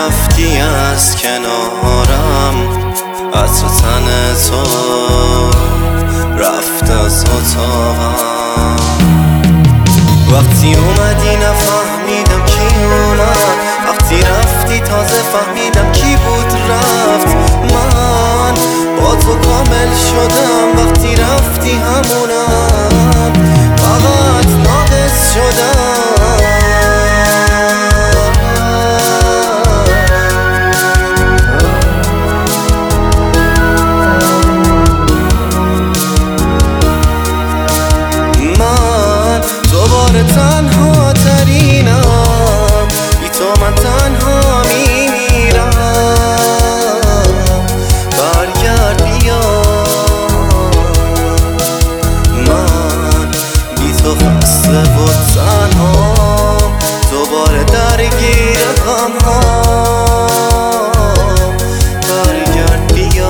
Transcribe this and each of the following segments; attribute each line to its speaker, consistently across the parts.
Speaker 1: رفتی از کنارم، عطر تن تو رفت از اتاقم. وقتی اومدی نفهمیدم کی اومد، وقتی رفتی تازه فهمیدم کی بود رفت. من با تو کامل شدم، وقتی رفتی همونم فقط ناقص شدم. تنها ترینم، بی تو من تنها میمیرم. برگرد بیا، من بی تو خسته و تنهام، دوباره درگیر غم‌هام. برگرد بیا،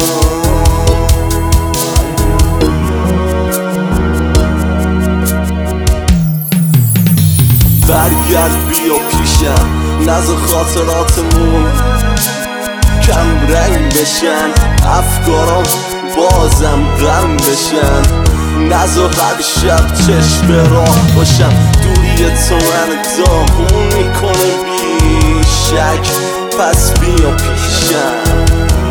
Speaker 2: برگرد بیا پیشم، نذار خاطراتمون کم رنگ بشن، افکارام بازم غم بشن. نذار هر شب چشم به راه باشم، دوری تو من داغون میکنه بی شک. پس بیا پیشم،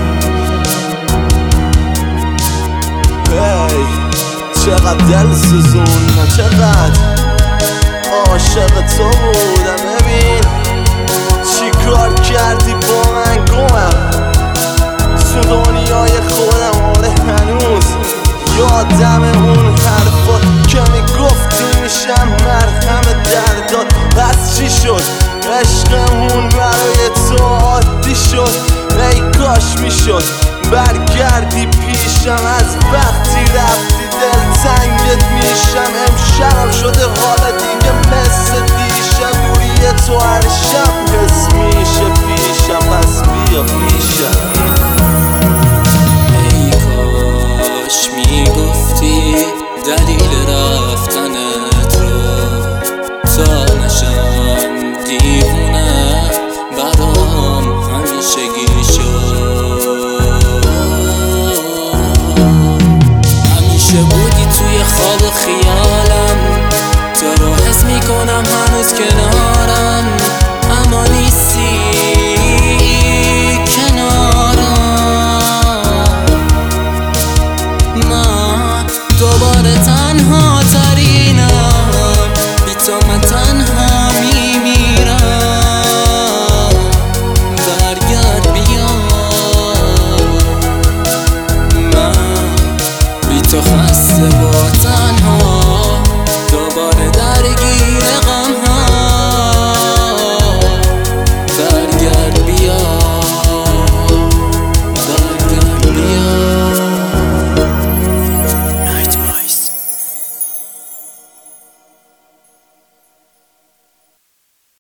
Speaker 2: هی چقدر دل سوزون، چقدر عاشق تو بودم. ببین چی کار کردی با من، گمم تو دنیای خودم. آره هنوز یادم اون حرفا که میگفتی میشم مرهم دردات. پس چی شد عشقمون برای تو عادی شد. ای کاش میشد برگردی پیشم، از وقتی رفتی دل تنگت میشم. امشبم شده حال دیگه مثل دیشب، دوری تو هر شب حس میشه پیشم. پس بیا پیشم.
Speaker 3: ای کاش میگفتی دلیل رفتنت رو، تا نشم دیوونه برام همیشگی شد. همیشه بودی توی خواب و خیالم، تو رو حس میکنم هنوز کنارم.